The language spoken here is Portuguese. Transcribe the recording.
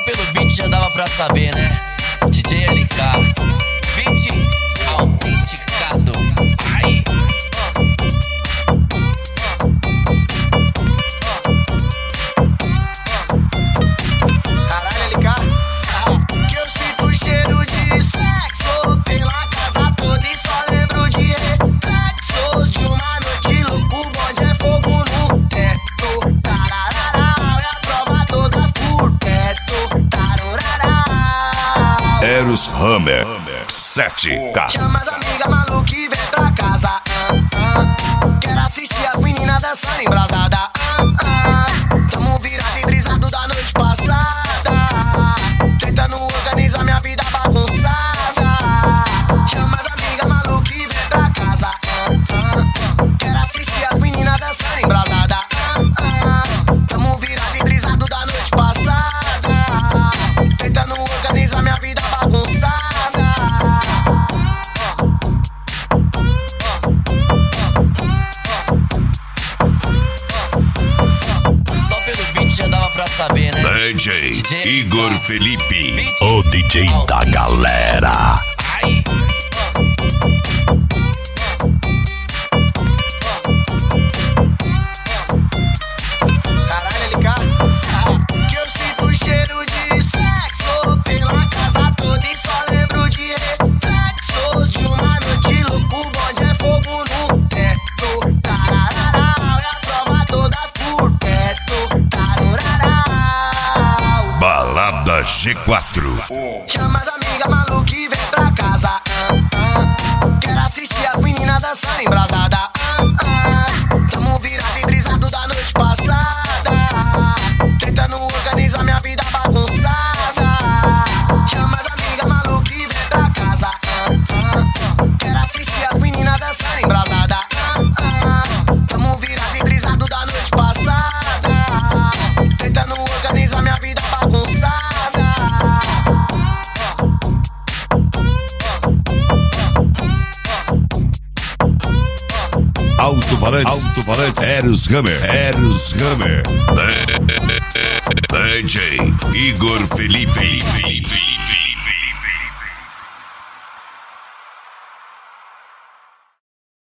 pelo beat já dava pra saber, né? DJ LK, beat autenticado. Aí. Caralho, LK, que eu sinto o cheiro de sexo pela casa toda e só lembro de reflexos de uma noite louco, o bonde é fogo no teto. Tararará, é a prova todas por teto. Tararará. Eros Hammer 7K. Chama as amigas malucas e vem pra casa. Quero assistir as meninas dançando embrasada. Tamo virado e brisado da noite passada, tentando organizar minha vida bagunçada. Chama as amigas malucas e vem pra casa. Quero assistir as meninas dançando embrasada. Tamo virado e brisado da noite passada, tentando organizar minha vida bagunçada. Só pelo beat já dava pra saber, né? DJ Igor Felipe, Beat o DJ da galera. Aí. Caralho, LK, que eu sinto o cheiro de sexo pela casa toda e só lembro de reflexos de uma noite louco, o bonde é fogo no teto. Tararará, é a prova todas por teto. Tararará. Balada G4. Chama as amigas malucas e vem pra casa. Quero assistir as meninas dançando embrasada. Tamo virado e brisado da noite passada, tentando organizar minha vida bagunçada. Chama as amigas malucas e vem pra casa. Quero assistir as meninas dançando embrasada. Tamo virado e brisado da noite passada, tentando organizar minha vida bagunçada. Alto-falante, Eros Hammer. DJ Igor Felipe.